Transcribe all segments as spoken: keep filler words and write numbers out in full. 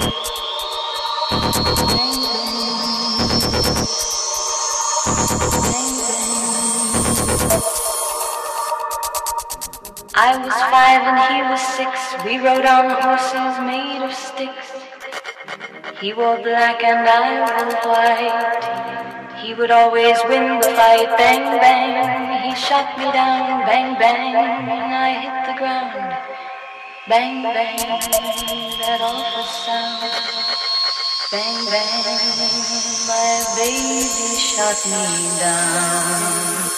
I was five and he was six. We rode on horses made of sticks. He wore black and I wore white. He would always win the fight. Bang, bang, he shot me down. Bang, bang, I hit the ground. Bang, bang, that awful sound. Bang, bang, my baby shot me down.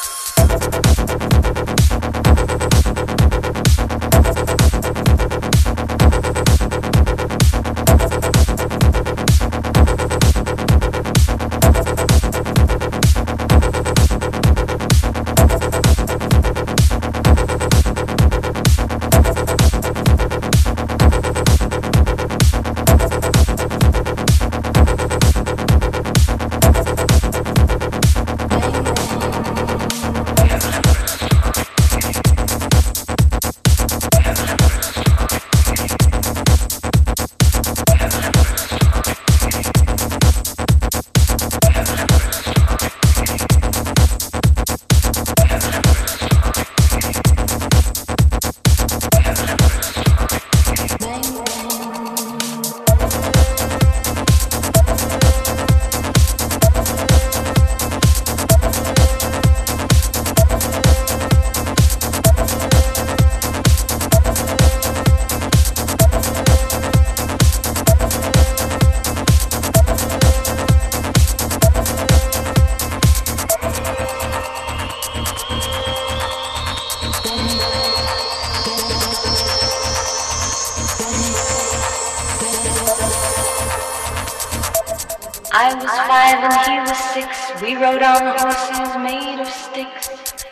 I was five and he was six. We rode on horses made of sticks.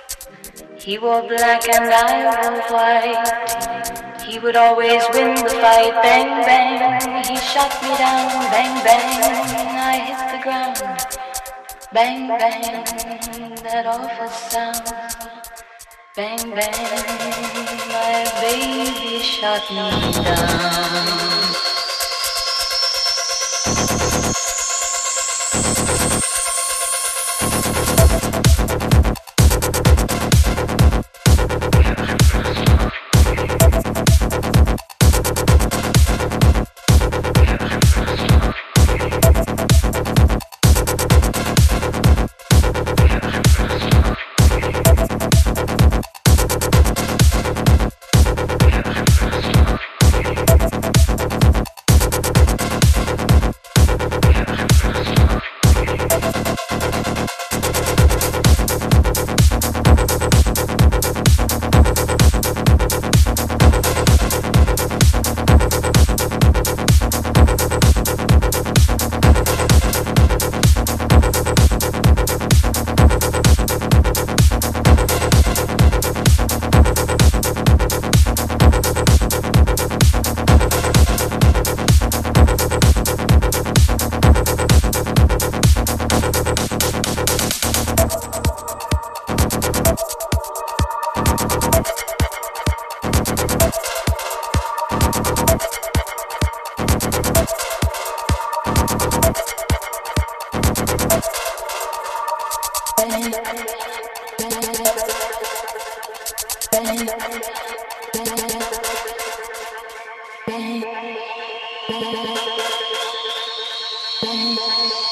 He wore black and I wore white. He would always win the fight. Bang, bang, he shot me down. Bang, bang, I hit the ground. Bang, bang, that awful sound. Bang, bang, my baby shot me down. Bang, bang, bang, bang.